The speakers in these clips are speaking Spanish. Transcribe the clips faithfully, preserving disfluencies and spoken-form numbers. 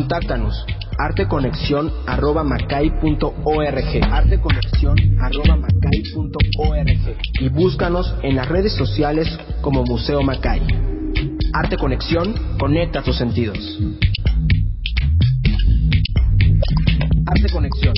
Contáctanos arteconexión arroba macay punto org arteconexión arroba macay punto org y búscanos en las redes sociales como Museo Macay. Arte Conexión, conecta tus sentidos. Arte Conexión.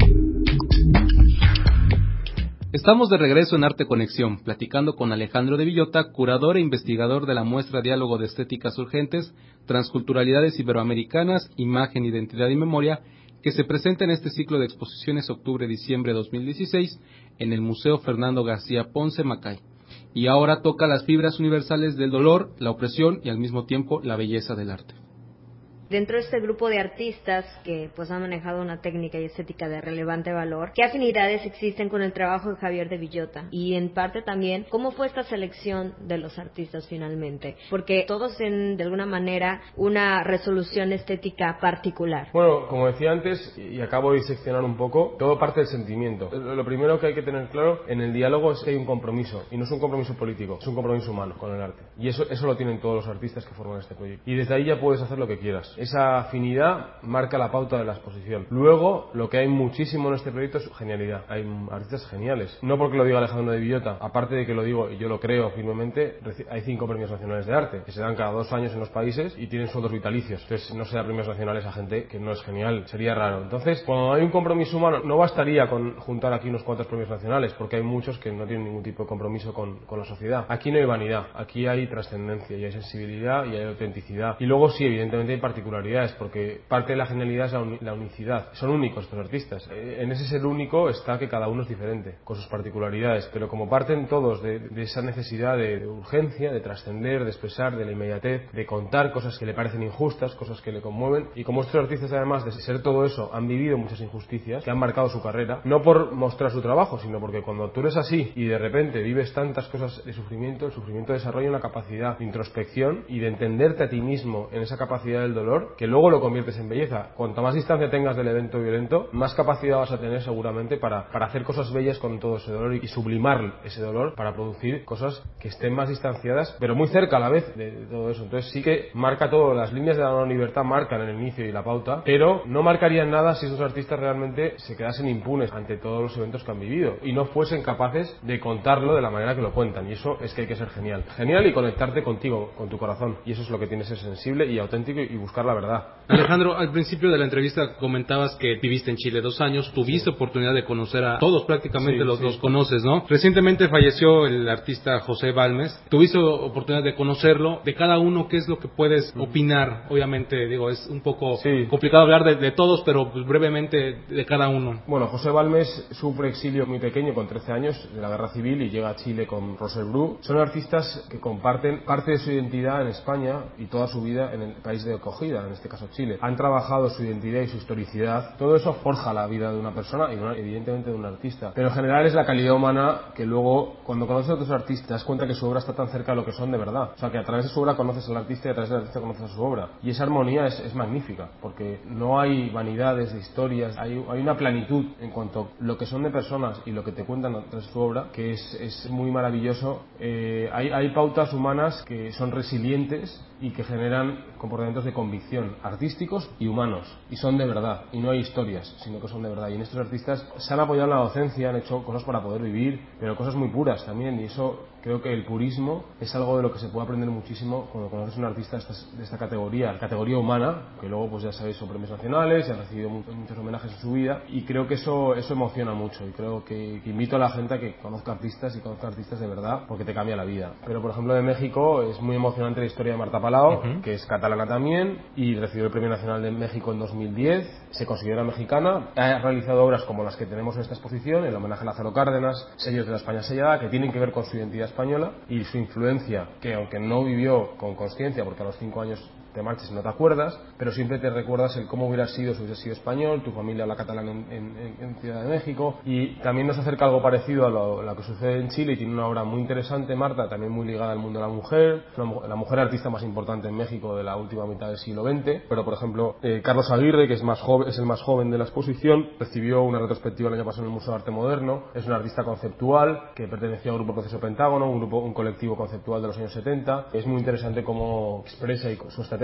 Estamos de regreso en Arte Conexión, platicando con Alejandro de Villota, curador e investigador de la muestra Diálogo de Estéticas Urgentes, Transculturalidades Iberoamericanas, Imagen, Identidad y Memoria, que se presenta en este ciclo de exposiciones octubre-diciembre de dos mil dieciséis en el Museo Fernando García Ponce, Macay. Y ahora toca las fibras universales del dolor, la opresión y al mismo tiempo la belleza del arte. Dentro de este grupo de artistas que pues han manejado una técnica y estética de relevante valor, ¿qué afinidades existen con el trabajo de Javier de Villota? Y en parte también, ¿cómo fue esta selección de los artistas finalmente? Porque todos tienen de alguna manera una resolución estética particular. Bueno, como decía antes, y acabo de diseccionar un poco, todo parte del sentimiento. Lo primero que hay que tener claro en el diálogo es que hay un compromiso, y no es un compromiso político, es un compromiso humano con el arte. Y eso, eso lo tienen todos los artistas que forman este proyecto. Y desde ahí ya puedes hacer lo que quieras. Esa afinidad marca la pauta de la exposición. Luego, lo que hay muchísimo en este proyecto es genialidad. Hay artistas geniales. No porque lo diga Alejandro de Villota, aparte de que lo digo y yo lo creo firmemente, hay cinco premios nacionales de arte que se dan cada dos años en los países y tienen sueldos vitalicios. Entonces, no se da premios nacionales a gente que no es genial. Sería raro. Entonces, cuando hay un compromiso humano, no bastaría con juntar aquí unos cuantos premios nacionales, porque hay muchos que no tienen ningún tipo de compromiso con, con la sociedad. Aquí no hay vanidad. Aquí hay trascendencia y hay sensibilidad y hay autenticidad. Y luego sí, evidentemente hay particularidades, porque parte de la genialidad es la, uni- la unicidad. Son únicos estos artistas. Eh, en ese ser único está que cada uno es diferente, con sus particularidades, pero como parten todos de, de esa necesidad de, de urgencia, de trascender, de expresar, de la inmediatez, de contar cosas que le parecen injustas, cosas que le conmueven, y como estos artistas además de ser todo eso, han vivido muchas injusticias que han marcado su carrera, no por mostrar su trabajo, sino porque cuando tú eres así y de repente vives tantas cosas de sufrimiento, el sufrimiento desarrolla una capacidad de introspección y de entenderte a ti mismo en esa capacidad del dolor, que luego lo conviertes en belleza. Cuanto más distancia tengas del evento violento, más capacidad vas a tener seguramente para, para hacer cosas bellas con todo ese dolor y, y sublimar ese dolor para producir cosas que estén más distanciadas, pero muy cerca a la vez de, de todo eso. Entonces sí que marca todo, las líneas de la no libertad marcan el inicio y la pauta, pero no marcarían nada si esos artistas realmente se quedasen impunes ante todos los eventos que han vivido y no fuesen capaces de contarlo de la manera que lo cuentan. Y eso es que hay que ser genial. Genial y conectarte contigo, con tu corazón. Y eso es lo que tiene que ser sensible y auténtico y buscar la verdad. Alejandro, al principio de la entrevista comentabas que viviste en Chile dos años, tuviste sí. oportunidad de conocer a todos, prácticamente sí, los, sí. los conoces, ¿no? Recientemente falleció el artista José Balmes, tuviste oportunidad de conocerlo, de cada uno, ¿qué es lo que puedes mm. opinar? Obviamente, digo, es un poco sí. complicado hablar de, de todos, pero pues, brevemente de cada uno. Bueno, José Balmes sufre exilio muy pequeño, con trece años, de la guerra civil y llega a Chile con Rosel Bru. Son artistas que comparten parte de su identidad en España y toda su vida en el país de acogida, en este caso Chile. Han trabajado su identidad y su historicidad. Todo eso forja la vida de una persona y una, evidentemente de un artista. Pero en general es la calidad humana que luego, cuando conoces a otros artistas, te das cuenta que su obra está tan cerca de lo que son de verdad. O sea, que a través de su obra conoces al artista y a través del artista conoces a su obra. Y esa armonía es, es magnífica, porque no hay vanidades de historias, hay, hay una plenitud en cuanto a lo que son de personas y lo que te cuentan a través de su obra, que es, es muy maravilloso. Eh, hay, hay pautas humanas que son resilientes y que generan comportamientos de convicción artísticos y humanos, y son de verdad, y no hay historias, sino que son de verdad. Y en estos artistas se han apoyado en la docencia, han hecho cosas para poder vivir, pero cosas muy puras también, y eso creo que el purismo es algo de lo que se puede aprender muchísimo cuando conoces a un artista de esta, de esta categoría, categoría humana, que luego pues ya sabéis son premios nacionales y ha recibido muchos, muchos homenajes en su vida, y creo que eso, eso emociona mucho, y creo que, que invito a la gente a que conozca artistas y conozca artistas de verdad, porque te cambia la vida. Pero por ejemplo de México es muy emocionante la historia de Marta Palau, uh-huh. que es catalana también, y recibió el Premio Nacional de México en dos mil diez, se considera mexicana, ha realizado obras como las que tenemos en esta exposición, el homenaje a Lázaro Cárdenas, sellos de la España sellada, que tienen que ver con su identidad española y su influencia, que aunque no vivió con consciencia, porque a los cinco años te marches y no te acuerdas, pero siempre te recuerdas el cómo hubiera sido si hubiera sido español, tu familia la catalana en, en, en Ciudad de México, y también nos acerca algo parecido a lo, a lo que sucede en Chile, y tiene una obra muy interesante, Marta, también muy ligada al mundo de la mujer, la, la mujer artista más importante en México de la última mitad del siglo veinte, pero por ejemplo eh, Carlos Aguirre, que es, más joven, es el más joven de la exposición, recibió una retrospectiva el año pasado en el Museo de Arte Moderno, es un artista conceptual que perteneció al grupo Proceso Pentágono, un grupo, un colectivo conceptual de los años setenta, es muy interesante cómo expresa y su estrategia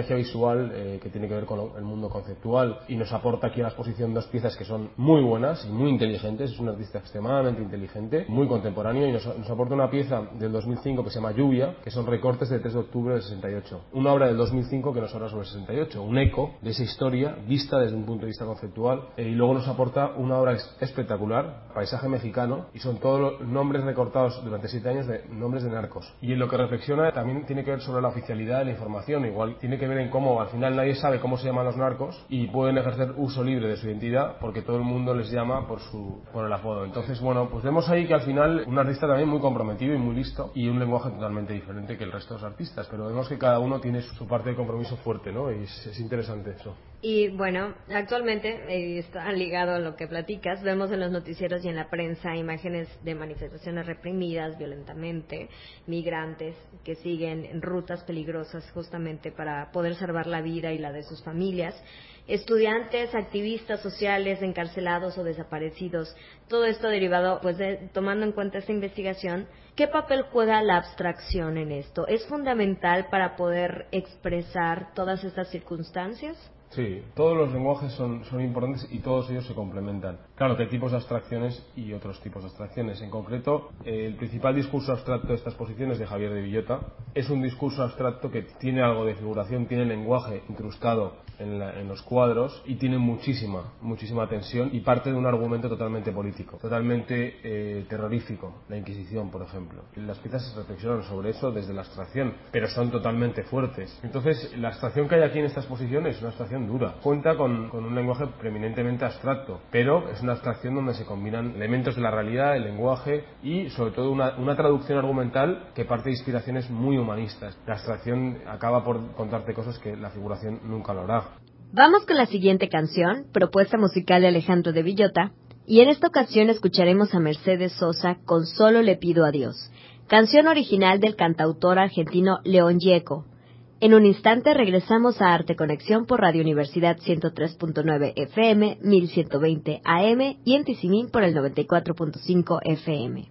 estrategia visual eh, que tiene que ver con el mundo conceptual, y nos aporta aquí a la exposición dos piezas que son muy buenas y muy inteligentes. Es un artista extremadamente inteligente, muy contemporáneo, y nos, nos aporta una pieza del dos mil cinco que se llama Lluvia, que son recortes del tres de octubre del sesenta y ocho. Una obra del dos mil cinco que nos habla sobre el sesenta y ocho, un eco de esa historia vista desde un punto de vista conceptual, eh, y luego nos aporta una obra espectacular, Paisaje Mexicano, y son todos los nombres recortados durante siete años de nombres de narcos. Y en lo que reflexiona también tiene que ver sobre la oficialidad de la información, igual tiene que ver en cómo al final nadie sabe cómo se llaman los narcos y pueden ejercer uso libre de su identidad porque todo el mundo les llama por su por el apodo. Entonces, bueno, pues vemos ahí que al final un artista también muy comprometido y muy listo, y un lenguaje totalmente diferente que el resto de los artistas, pero vemos que cada uno tiene su parte de compromiso fuerte, ¿no? Y es, es interesante eso. Y bueno, actualmente, eh, está ligado a lo que platicas, vemos en los noticieros y en la prensa imágenes de manifestaciones reprimidas violentamente, migrantes que siguen rutas peligrosas justamente para poder salvar la vida y la de sus familias, estudiantes, activistas sociales encarcelados o desaparecidos, todo esto derivado, pues de, tomando en cuenta esta investigación, ¿qué papel juega la abstracción en esto? ¿Es fundamental para poder expresar todas estas circunstancias? Sí, todos los lenguajes son, son importantes y todos ellos se complementan. Claro que hay tipos de abstracciones y otros tipos de abstracciones. En concreto, eh, el principal discurso abstracto de esta exposición es de Javier de Villota. Es un discurso abstracto que tiene algo de figuración, tiene lenguaje incrustado en, la, en los cuadros, y tiene muchísima, muchísima tensión, y parte de un argumento totalmente político, totalmente eh, terrorífico, la Inquisición, por ejemplo. Las piezas reflexionan sobre eso desde la abstracción, pero son totalmente fuertes. Entonces, la abstracción que hay aquí en esta exposición es una abstracción dura. Cuenta con, con un lenguaje preeminentemente abstracto, pero es una abstracción donde se combinan elementos de la realidad, el lenguaje y sobre todo una, una traducción argumental que parte de inspiraciones muy humanistas. La abstracción acaba por contarte cosas que la figuración nunca lo hará. Vamos con la siguiente canción, propuesta musical de Alejandro de Villota, y en esta ocasión escucharemos a Mercedes Sosa con Solo le pido a Dios, canción original del cantautor argentino León Gieco. En un instante regresamos a Arte Conexión por Radio Universidad ciento tres punto nueve F M, mil ciento veinte A M y en Tizimín por el noventa y cuatro punto cinco F M.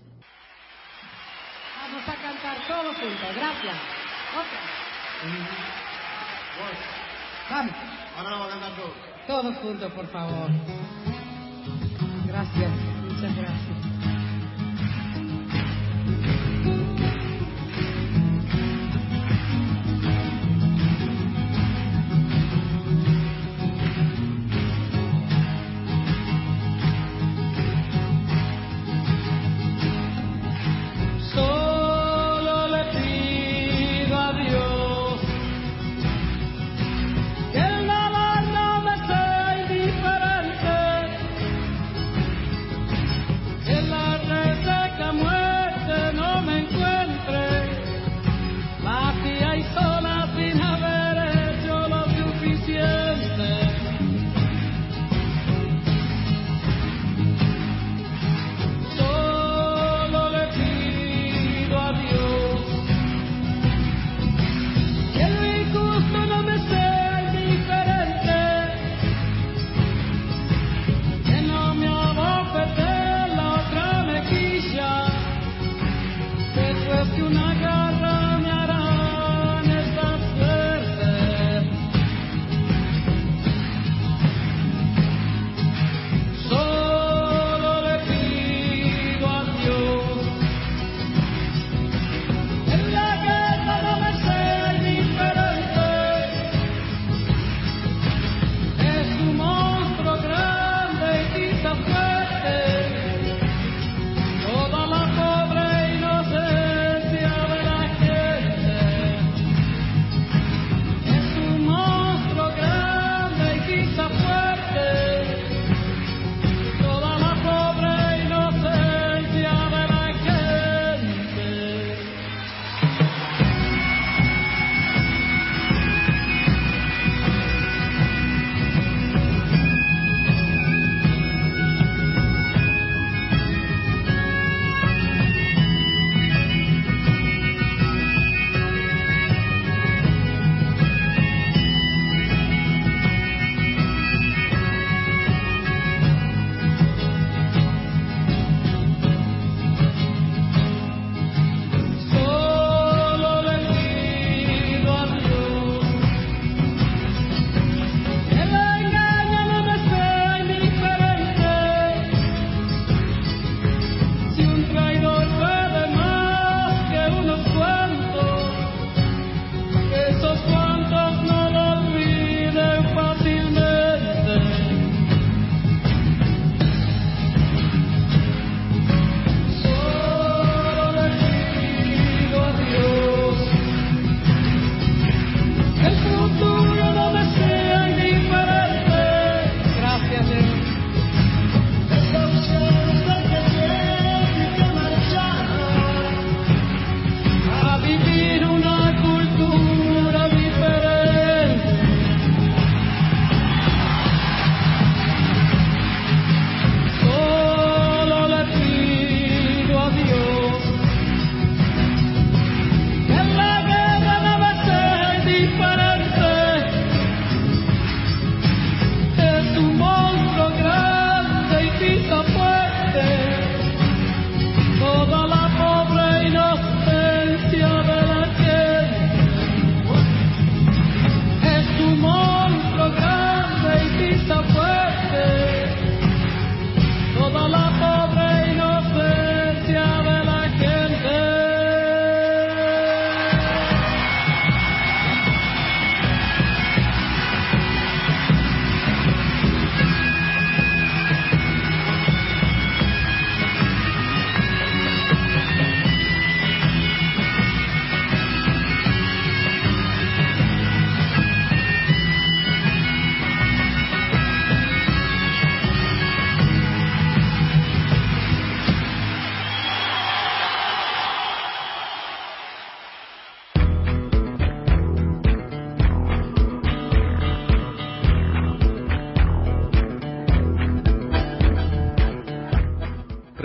Vamos a cantar todos juntos, gracias. Okay. Vamos. Ahora lo vamos a cantar todos. Todos juntos, por favor. Gracias, muchas gracias. En la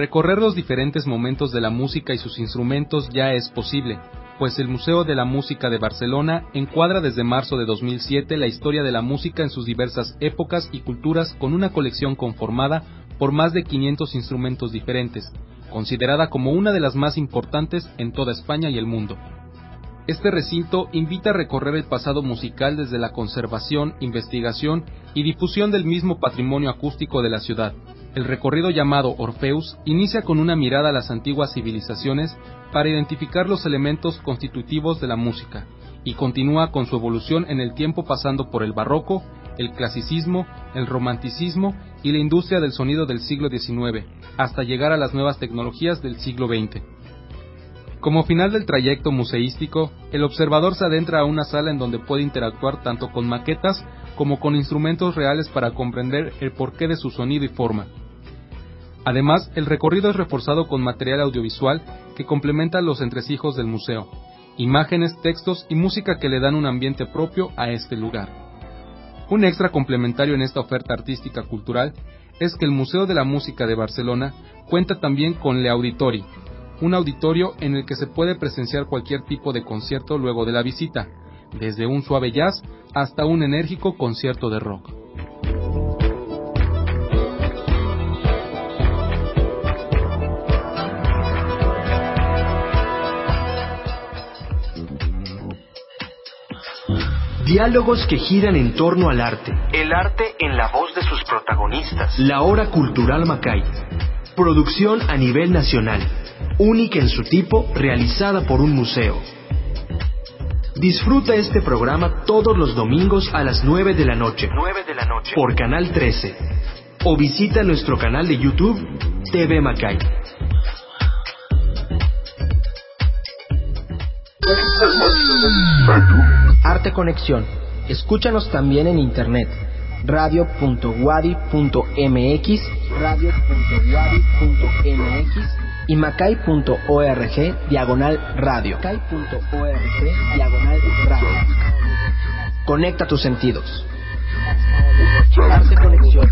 Recorrer los diferentes momentos de la música y sus instrumentos ya es posible, pues el Museo de la Música de Barcelona encuadra desde marzo de dos mil siete la historia de la música en sus diversas épocas y culturas con una colección conformada por más de quinientos instrumentos diferentes, considerada como una de las más importantes en toda España y el mundo. Este recinto invita a recorrer el pasado musical desde la conservación, investigación y difusión del mismo patrimonio acústico de la ciudad. El recorrido llamado Orfeus inicia con una mirada a las antiguas civilizaciones para identificar los elementos constitutivos de la música, y continúa con su evolución en el tiempo pasando por el barroco, el clasicismo, el romanticismo y la industria del sonido del siglo diecinueve, hasta llegar a las nuevas tecnologías del siglo veinte. Como final del trayecto museístico, el observador se adentra a una sala en donde puede interactuar tanto con maquetas como con instrumentos reales para comprender el porqué de su sonido y forma. Además, el recorrido es reforzado con material audiovisual que complementa los entresijos del museo, imágenes, textos y música que le dan un ambiente propio a este lugar. Un extra complementario en esta oferta artística cultural es que el Museo de la Música de Barcelona cuenta también con Le Auditori, un auditorio en el que se puede presenciar cualquier tipo de concierto luego de la visita, desde un suave jazz hasta un enérgico concierto de rock. Diálogos que giran en torno al arte. El arte en la voz de sus protagonistas. La Hora Cultural Macay. Producción a nivel nacional, única en su tipo, realizada por un museo. Disfruta este programa todos los domingos a las nueve de la noche. nueve de la noche. Por Canal trece. O visita nuestro canal de YouTube, T V Macay. Arte Conexión. Escúchanos también en internet. radio punto wadi punto mx, radio punto wadi punto mx y macay punto org diagonal radio. macay punto org diagonal radio. Conecta tus sentidos. Arte Conexión.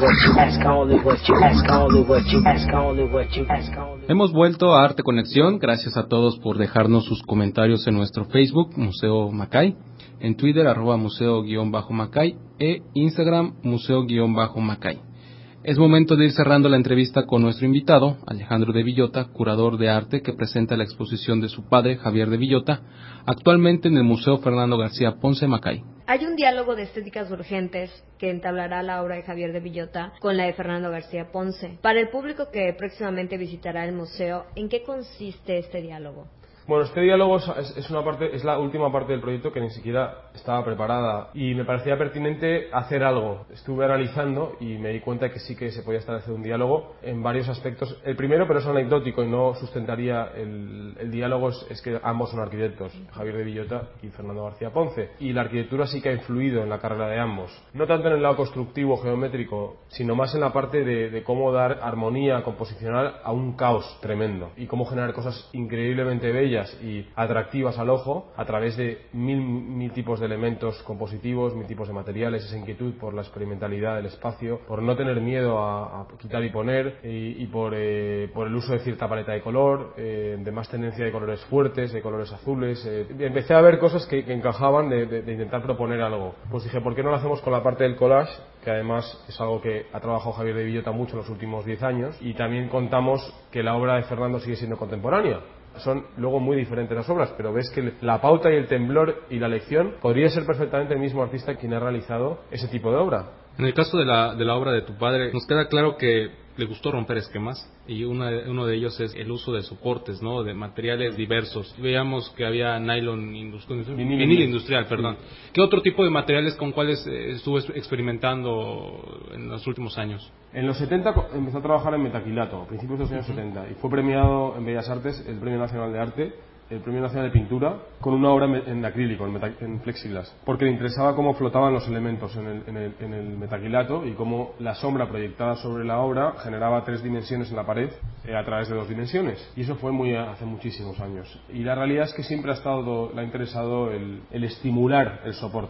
Hemos vuelto a Arte Conexión. Gracias a todos por dejarnos sus comentarios en nuestro Facebook, Museo Macay, en Twitter, arroba museo-macay, e Instagram, museo-macay. Es momento de ir cerrando la entrevista con nuestro invitado, Alejandro de Villota, curador de arte que presenta la exposición de su padre, Javier de Villota, actualmente en el Museo Fernando García Ponce, Macay. Hay un diálogo de estéticas urgentes que entablará la obra de Javier de Villota con la de Fernando García Ponce. Para el público que próximamente visitará el museo, ¿en qué consiste este diálogo? Bueno, este diálogo es, es una parte, es la última parte del proyecto que ni siquiera estaba preparada y me parecía pertinente hacer algo. Estuve analizando y me di cuenta que sí que se podía establecer un diálogo en varios aspectos. El primero, pero es anecdótico y no sustentaría el, el diálogo, es, es que ambos son arquitectos, Javier de Villota y Fernando García Ponce. Y la arquitectura sí que ha influido en la carrera de ambos. No tanto en el lado constructivo, geométrico, sino más en la parte de, de cómo dar armonía composicional a un caos tremendo y cómo generar cosas increíblemente bellas y atractivas al ojo a través de mil, mil tipos de elementos compositivos, mil tipos de materiales, esa inquietud por la experimentalidad del espacio, por no tener miedo a, a quitar y poner y, y por, eh, por el uso de cierta paleta de color, eh, de más tendencia de colores fuertes, de colores azules. Eh, empecé a ver cosas que, que encajaban de, de, de intentar proponer algo. Pues dije, ¿por qué no lo hacemos con la parte del collage? Que además es algo que ha trabajado Javier de Villota mucho en los últimos diez años, y también contamos que la obra de Fernando sigue siendo contemporánea. Son luego muy diferentes las obras, pero ves que la pauta y el temblor y la lección podría ser perfectamente el mismo artista quien ha realizado ese tipo de obra. En el caso de la, de la obra de tu padre, nos queda claro que le gustó romper esquemas, y una, uno de ellos es el uso de soportes, ¿no? De materiales diversos. Veíamos que había nylon industrial, vinil, vinil industrial, perdón. Sí. ¿Qué otro tipo de materiales con cuáles eh, estuvo experimentando en los últimos años? En los setenta empezó a trabajar en metaquilato, a principios de los años uh-huh. setenta, y fue premiado en Bellas Artes, el Premio Nacional de Arte, el Premio Nacional de Pintura, con una obra en acrílico, en, meta, en plexiglas, porque le interesaba cómo flotaban los elementos en el, en, el, en el metaquilato y cómo la sombra proyectada sobre la obra generaba tres dimensiones en la pared eh, a través de dos dimensiones. Y eso fue muy hace muchísimos años. Y la realidad es que siempre ha estado, le ha interesado el, el estimular el soporte.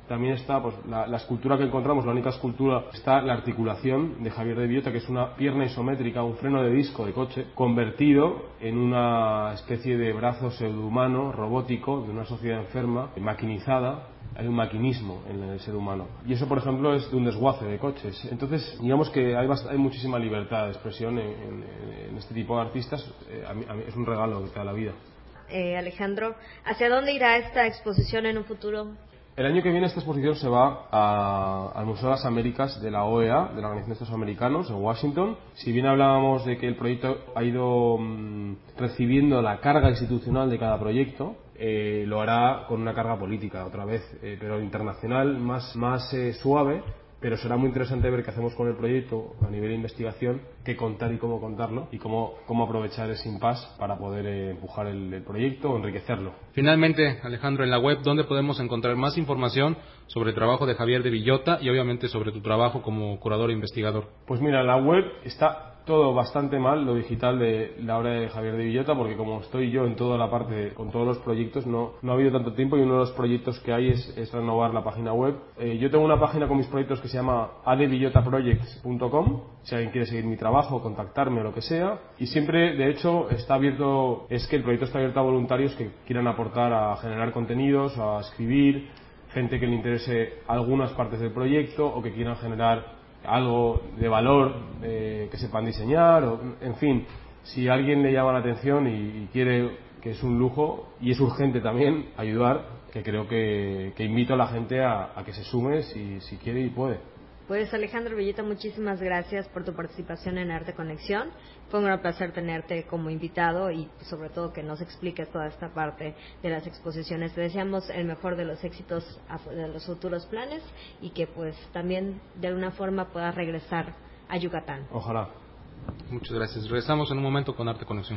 también está pues, la, la escultura que encontramos, la única escultura, está la articulación de Javier de Villota, que es una pierna isométrica, un freno de disco de coche, convertido en una especie de brazo pseudohumano, robótico, de una sociedad enferma, maquinizada. Hay un maquinismo en el ser humano. Y eso, por ejemplo, es de un desguace de coches. Entonces, digamos que hay, bast- hay muchísima libertad de expresión en, en, en este tipo de artistas. Eh, a mí, a mí es un regalo que te da la vida. Eh, Alejandro, ¿hacia dónde irá esta exposición en un futuro? El año que viene esta exposición se va a, al Museo de las Américas de la O E A, de la Organización de Estados Americanos, en Washington. Si bien hablábamos de que el proyecto ha ido mmm, recibiendo la carga institucional de cada proyecto, eh, lo hará con una carga política, otra vez, eh, pero internacional, más, más eh, suave, pero será muy interesante ver qué hacemos con el proyecto a nivel de investigación, qué contar y cómo contarlo, y cómo, cómo aprovechar ese impasse para poder eh, empujar el, el proyecto o enriquecerlo. Finalmente, Alejandro, en la web, ¿dónde podemos encontrar más información sobre el trabajo de Javier de Villota y obviamente sobre tu trabajo como curador e investigador? Pues mira, en la web está todo bastante mal, lo digital de la obra de Javier de Villota, porque como estoy yo en toda la parte, con todos los proyectos, no, no ha habido tanto tiempo, y uno de los proyectos que hay es, es renovar la página web. Eh, yo tengo una página con mis proyectos que se llama a d villota projects punto com, si alguien quiere seguir mi trabajo, contactarme o lo que sea, y siempre, de hecho, está abierto, es que el proyecto está abierto a voluntarios que quieran aportar a generar contenidos, a escribir, gente que le interese algunas partes del proyecto o que quieran generar algo de valor, eh, que sepan diseñar, o, en fin, si a alguien le llama la atención y, y quiere, que es un lujo y es urgente también ayudar, que creo que, que invito a la gente a, a que se sume si, si quiere y puede. Pues Alejandro Villota, muchísimas gracias por tu participación en Arte Conexión. Fue un gran placer tenerte como invitado y sobre todo que nos expliques toda esta parte de las exposiciones. Te deseamos el mejor de los éxitos de los futuros planes y que pues también de alguna forma puedas regresar a Yucatán. Ojalá. Muchas gracias. Regresamos en un momento con Arte Conexión.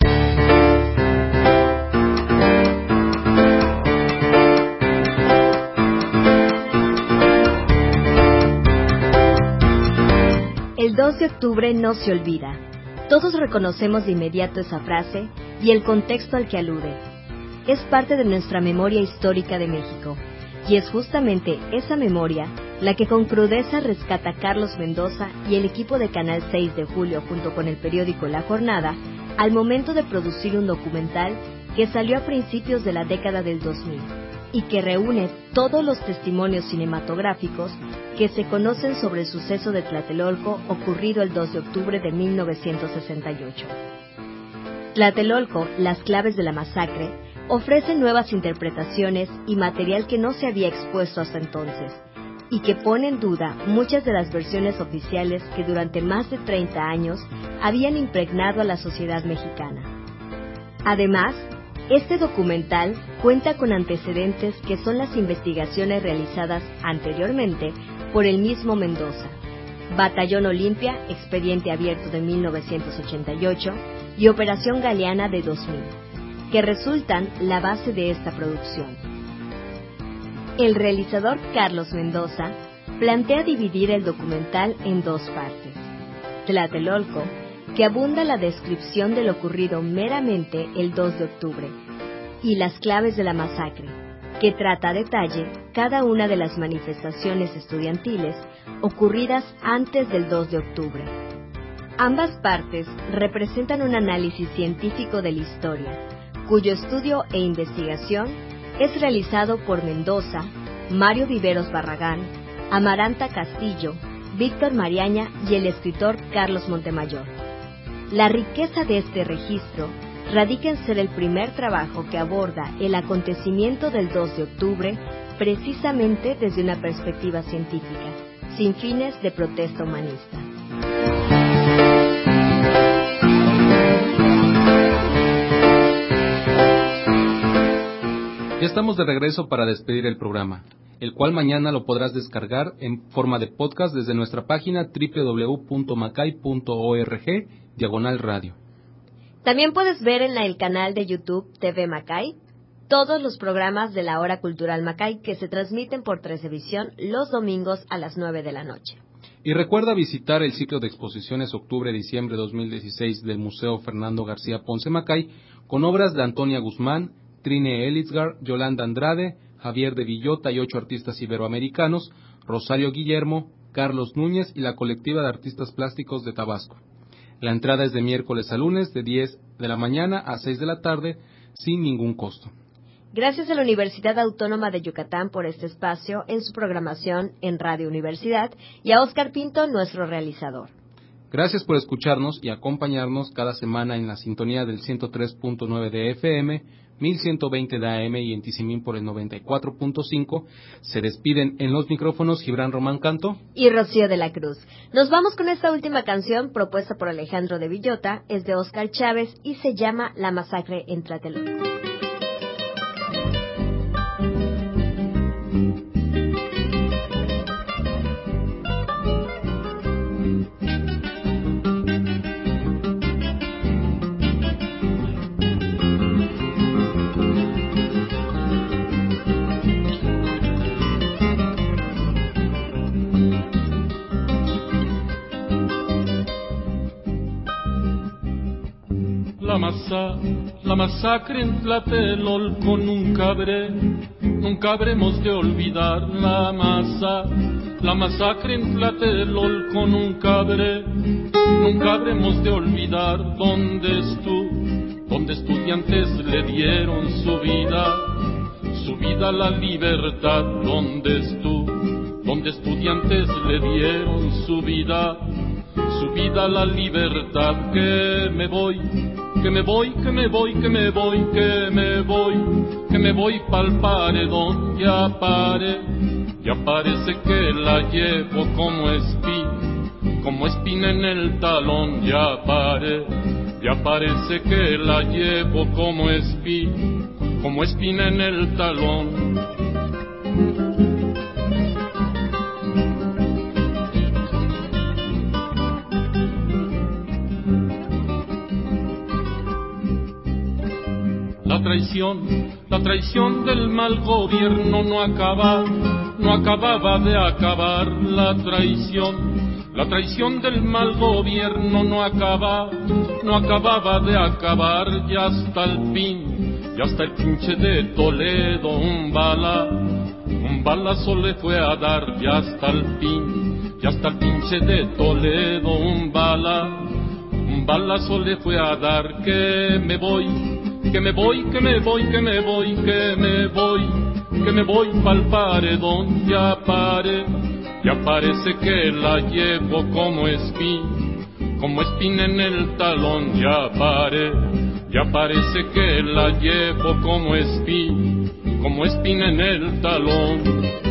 El dos de octubre no se olvida. Todos reconocemos de inmediato esa frase y el contexto al que alude. Es parte de nuestra memoria histórica de México, y es justamente esa memoria la que con crudeza rescata Carlos Mendoza y el equipo de Canal seis de Julio junto con el periódico La Jornada al momento de producir un documental que salió a principios de la década del dos mil y que reúne todos los testimonios cinematográficos que se conocen sobre el suceso de Tlatelolco ocurrido el dos de octubre de mil novecientos sesenta y ocho. Tlatelolco, las claves de la masacre, ofrece nuevas interpretaciones y material que no se había expuesto hasta entonces, y que pone en duda muchas de las versiones oficiales que durante más de treinta años habían impregnado a la sociedad mexicana. Además, este documental cuenta con antecedentes que son las investigaciones realizadas anteriormente por el mismo Mendoza, Batallón Olimpia, Expediente Abierto de mil novecientos ochenta y ocho y Operación Galeana de dos mil, que resultan la base de esta producción. El realizador Carlos Mendoza plantea dividir el documental en dos partes: Tlatelolco, que abunda la descripción de lo ocurrido meramente el dos de octubre, y Las claves de la masacre, que trata a detalle cada una de las manifestaciones estudiantiles ocurridas antes del dos de octubre. Ambas partes representan un análisis científico de la historia, cuyo estudio e investigación es realizado por Mendoza, Mario Viveros Barragán, Amaranta Castillo, Víctor Mariaña y el escritor Carlos Montemayor. La riqueza de este registro radica en ser el primer trabajo que aborda el acontecimiento del dos de octubre precisamente desde una perspectiva científica, sin fines de protesta humanista. Ya estamos de regreso para despedir el programa, el cual mañana lo podrás descargar en forma de podcast desde nuestra página doble u doble u doble u punto macay punto org diagonal radio. También puedes ver en el canal de YouTube T V Macay todos los programas de la Hora Cultural Macay que se transmiten por Televisión los domingos a las nueve de la noche. Y recuerda visitar el ciclo de exposiciones octubre-diciembre dos mil dieciséis del Museo Fernando García Ponce Macay con obras de Antonia Guzmán, Trine Elitzgar, Yolanda Andrade, Javier de Villota y ocho artistas iberoamericanos, Rosario Guillermo, Carlos Núñez y la colectiva de artistas plásticos de Tabasco. La entrada es de miércoles a lunes de diez de la mañana a seis de la tarde sin ningún costo. Gracias a la Universidad Autónoma de Yucatán por este espacio en su programación en Radio Universidad y a Óscar Pinto, nuestro realizador. Gracias por escucharnos y acompañarnos cada semana en la sintonía del ciento tres punto nueve de F M, mil ciento veinte de A M y en Tizimín por el noventa y cuatro punto cinco. Se despiden en los micrófonos Gibran Román Canto y Rocío de la Cruz. Nos vamos con esta última canción propuesta por Alejandro de Villota, es de Óscar Chávez y se llama La Masacre en Tlatelolco. La masa, la masacre en Tlatelolco nunca habré, nunca habremos de olvidar la masa, la masacre en Tlatelolco nunca habré, nunca habremos de olvidar dónde estuvo, donde estudiantes le dieron su vida, su vida a la libertad, donde estuvo, donde estudiantes le dieron su vida, su vida a la libertad. Que me voy, que me voy, que me voy, que me voy, que me voy, que me voy pa'l paredón, ya pare, ya parece que la llevo como espina, como espina en el talón, ya pare, ya parece que la llevo como espina, como espina en el talón. La traición, la traición del mal gobierno no acaba, no acababa de acabar. La traición, la traición del mal gobierno no acaba, no acababa de acabar. Ya hasta el fin, ya hasta el pinche de Toledo un bala, un balazo le fue a dar. Ya hasta el fin, ya hasta el pinche de Toledo un bala, un balazo le fue a dar. Que me voy, que me voy, que me voy, que me voy, que me voy, que me voy pa'l paredón, ya pare, ya parece que la llevo como espina, como espina en el talón, ya pare, ya parece que la llevo como espina, como espina en el talón.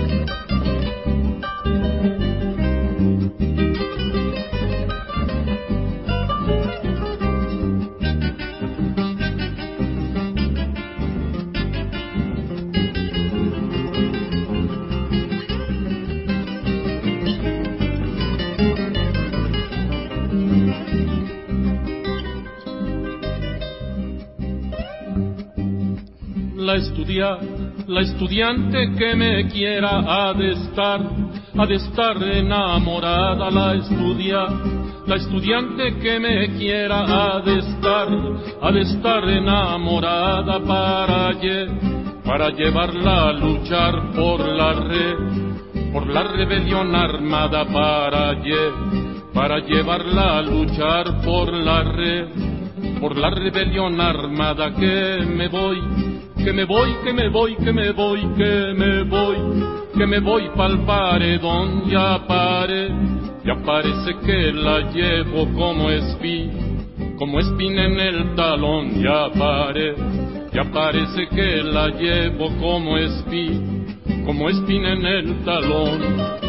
La estudia, la estudiante que me quiera ha de estar, ha de estar enamorada. La estudia, la estudiante que me quiera ha de estar, ha de estar enamorada para lle, para llevarla a luchar por la re, por la rebelión armada, para lle, para llevarla a luchar por la re, por la rebelión armada. Que me voy, que me voy, que me voy, que me voy, que me voy, que me voy pa'l paredón, ya pare, ya parece que la llevo como espina, como espina en el talón, ya pare, ya parece que la llevo como espina, como espina en el talón.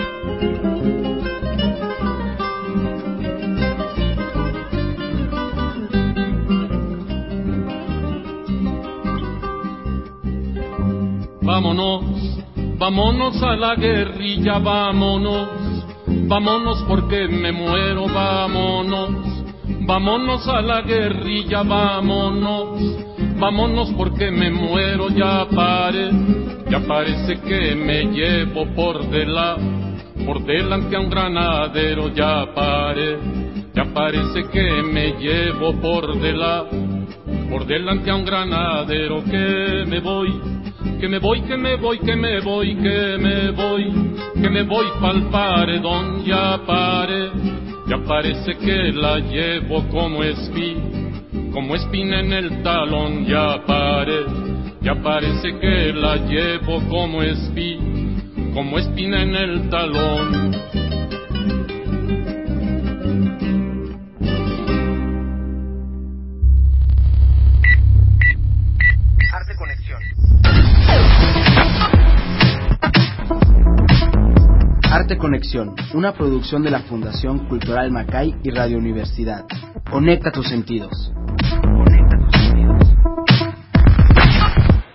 Vámonos, vámonos a la guerrilla, vámonos, vámonos porque me muero, vámonos, vámonos a la guerrilla, vámonos, vámonos porque me muero, ya pare, ya parece que me llevo por delante, por delante a un granadero, ya pare, ya parece que me llevo por delante, por delante a un granadero. Que me voy, que me voy, que me voy, que me voy, que me voy, que me voy pa'l paredón, ya paré, ya parece que la llevo como espí, como espina en el talón, ya paré, ya parece que la llevo como espí, como espina en el talón. Arte Conexión. Arte Conexión, una producción de la Fundación Cultural Macay y Radio Universidad. Conecta tus sentidos.